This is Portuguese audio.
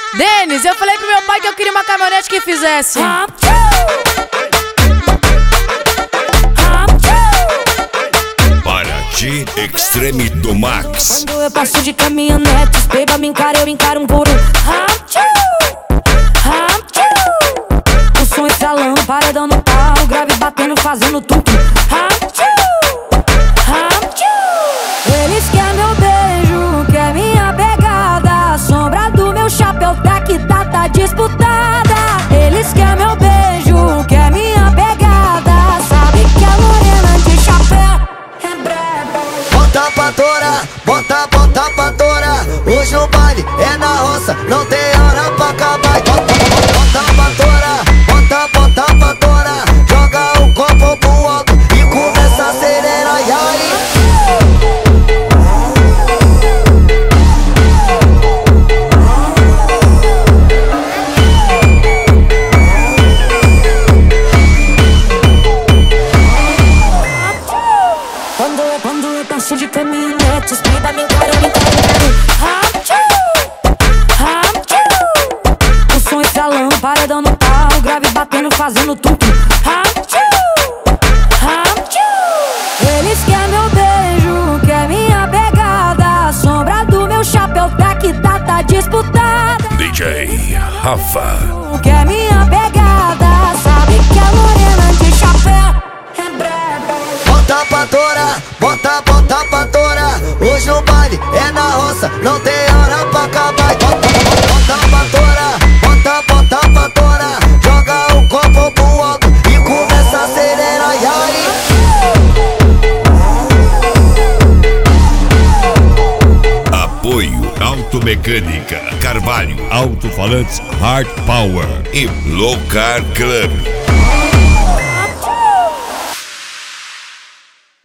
Denis, eu falei pro meu pai que eu queria uma caminhonete que fizesse Paraty Extreme do Max. Quando eu passo de caminhonete, os beba me encaram, eu encaro um por um. O som estralando, paredão no pau, grave batendo, fazendo tudo. Eles querem meu beijo, quer minha pegada. A sombra do meu chapéu tá que tá disputada. Eles querem meu beijo, quer minha pegada. Sabe que a morena de chapéu é braba. Bota pra torar, bota pra torar. Hoje o baile é na roça, não tem hora pra acabar. Bota pra torar, bota pra torar. Joga o copo pro alto e começa a acelerar. E aí? Quando eu passo de caminhonete, os pida me encaram, o som estralando, paredão no pau, grave batendo, fazendo tudo. Eles querem meu beijo, quer minha pegada. A sombra do meu chapéu tá que tá disputada. DJ Rafa. Quer minha pegada, sabe que a morena de chapéu é braba. Bota pra torar, bota pra torar. Hoje o baile é na roça, não tem hora pra acabar. Bota pra torar, bota pra torar. Joga o copo pro alto e começa a acelerar. E aí? Apoio Automecânica Carvalho, Alto-Falantes Hard Power e Low Car Club.